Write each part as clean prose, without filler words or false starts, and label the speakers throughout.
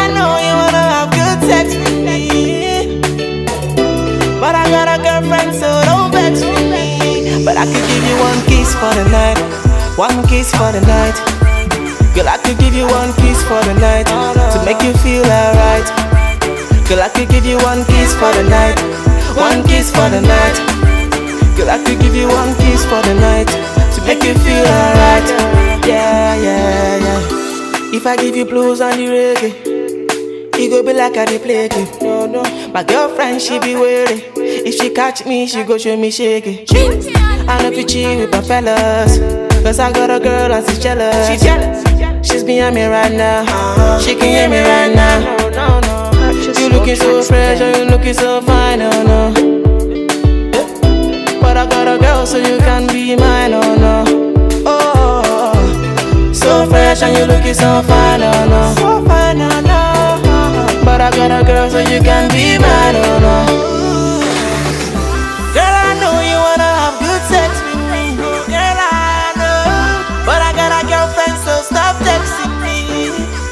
Speaker 1: I know you wanna have good sex with me, but I got a girlfriend, so don't vex with me. But I could give you one kiss for the night, one kiss for the night. Girl, I could give you one kiss for the night to make you feel alright. Girl, I could give you one kiss for the night, one kiss for the night. Girl, I could give you one kiss for the night to make you feel alright. Yeah, yeah, yeah. If I give you blues on the reggae, it go be like I dey play game. No, no. My girlfriend, she be wary. If she catch me, she go show me shaky. I know if you cheat with my fellas, cause I got a girl and she's jealous. She's jealous. She's behind me right now. She can hear me right now. You looking so fresh and you looking so fine, oh no. But I got a girl so you can be mine, oh no. Oh, so fresh and you looking so fine, oh no. So fine, oh no. But I got a girl so you can be mine, oh no. Girl, I know you wanna have good sex with me. Girl, I know. But I got a girlfriend, so stop texting me.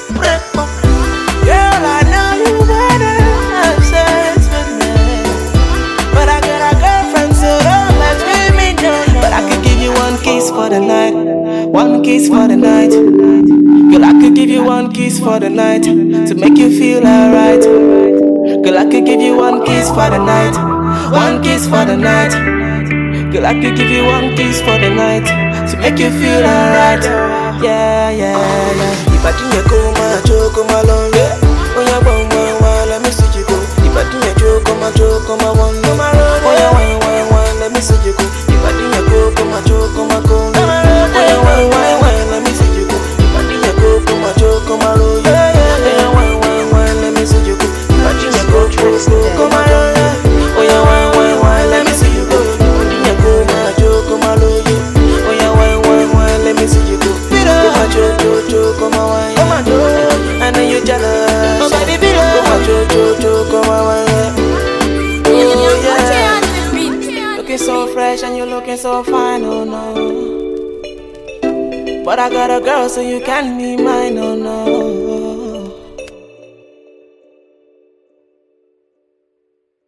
Speaker 1: Girl, I know you wanna have sex with me, but I got a girlfriend, so don't let me know. But I could give you one kiss for the night, one kiss for the night. Girl, I could give you one kiss for the night to make you feel alright. Girl, I could give you one kiss for the night, one kiss for the night. Girl, I could give you one kiss for the night to make you feel alright. Yeah, yeah, yeah.
Speaker 2: If I didn't go, my joke, my long, oh yeah, one, let me see you go. If I didn't joke, my joke, my one, no matter, oh yeah, one, let me see you go. If I didn't go, my joke, my go, oh yeah, one, let me see you go. If I didn't go, my joke, my roll, yeah, one, let me see you go. If I didn't go, my roll, oh yeah, one, let me see you go. If I didn't go, my joke, my roll, oh yeah, one, let me see you go. My joke, come on, I know you jealous.
Speaker 1: Oh baby, be love.
Speaker 2: My joke, come on, oh yeah.
Speaker 1: Looking so fresh and you looking so fine, oh no. But I got a girl, so you can be mine, oh no.